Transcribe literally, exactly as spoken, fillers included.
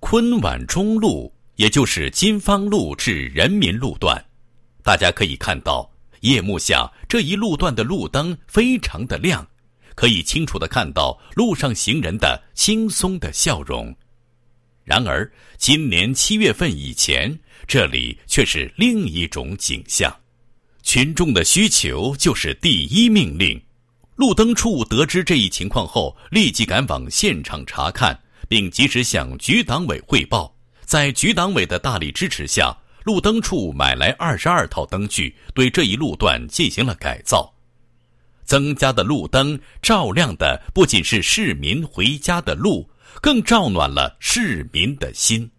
昆宛中路，也就是金芳路至人民路段。大家可以看到，夜幕下这一路段的路灯非常的亮，可以清楚地看到路上行人的轻松的笑容。然而，今年七月份以前，这里却是另一种景象。群众的需求就是第一命令。路灯处得知这一情况后，立即赶往现场查看，并及时向局党委汇报。在局党委的大力支持下，路灯处买来二十二套灯具，对这一路段进行了改造。增加的路灯照亮的不仅是市民回家的路，更照暖了市民的心。